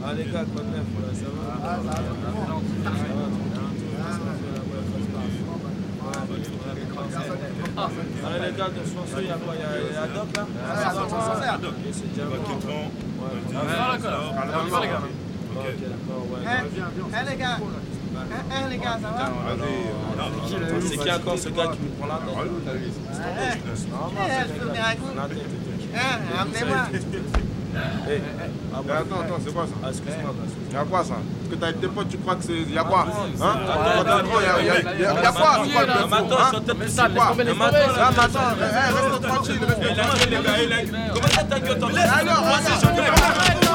Ah les gars, quoi de neuf, là, ça va? Allez les gars, de Soissons, il y a quoi? Il y a Doc là? C'est déjà bon. Les gars. Ok, d'accord, ouais. Les gars, ça va? C'est qui encore ce gars qui me prend la tête? Amenez-moi. Attends, c'est quoi ça? Ah, excuse-moi. Il y a quoi ça? Parce que t'as avec tes potes, tu crois que c'est. Il y a quoi? Hein? Il y a quoi? C'est quoi le Attends, je suis en train de c'est quoi? Reste tranquille. Comment ça t'inquiète?